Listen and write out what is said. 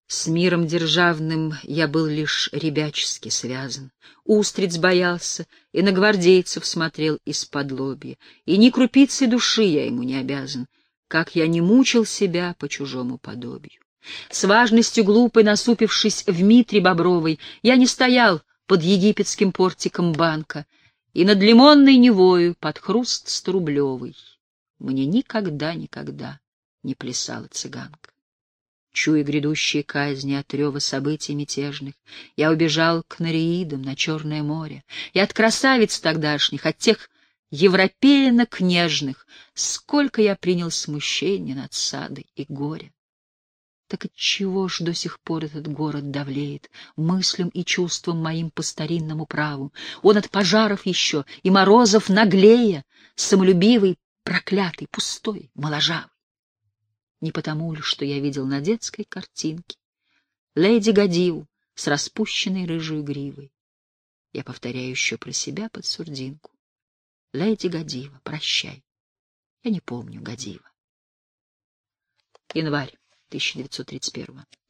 С миром державным я был лишь ребячески связан, устриц боялся и на гвардейцев смотрел исподлобья, и ни крупицы души я ему не обязан, как я не мучил себя по чужому подобию. С важностью глупой, насупившись в митре бобровой, я не стоял под египетским портиком банка, и над лимонной Невою под хруст 100-рублевый мне никогда не плясала цыганка. Чуя грядущие казни от рева событий мятежных, я убежал к Нереидам на Черное море, и от красавиц тогдашних, от тех европеянок нежных, сколько я принял смущения, надсады и горя. Так отчего ж до сих пор этот город давлеет мыслям и чувствам моим по старинному праву? Он от пожаров еще и морозов наглее, самолюбивый, проклятый, пустой, моложавый. Не потому ли, что я видел на детской картинке леди Гадиву с распущенной рыжей гривой? Я повторяю еще про себя под сурдинку. Леди Гадива, прощай. Я не помню Гадива. Январь 1931.